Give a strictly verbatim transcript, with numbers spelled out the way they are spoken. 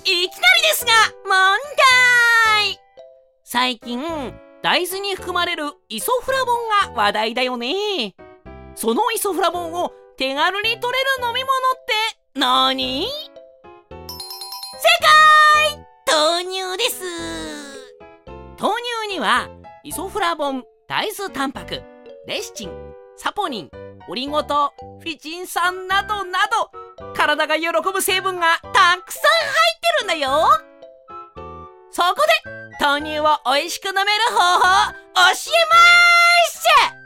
いきなりですが問題。最近大豆に含まれるイソフラボンが話題だよね。そのイソフラボンを手軽に摂れる飲み物って何？正解！豆乳です。豆乳にはイソフラボン、大豆タンパク、レシチン、サポニン、オリゴ糖、フィチン酸などなど体が喜ぶ成分がたくさん入ってるんだよ。そこで豆乳を美味しく飲める方法を教えまーす。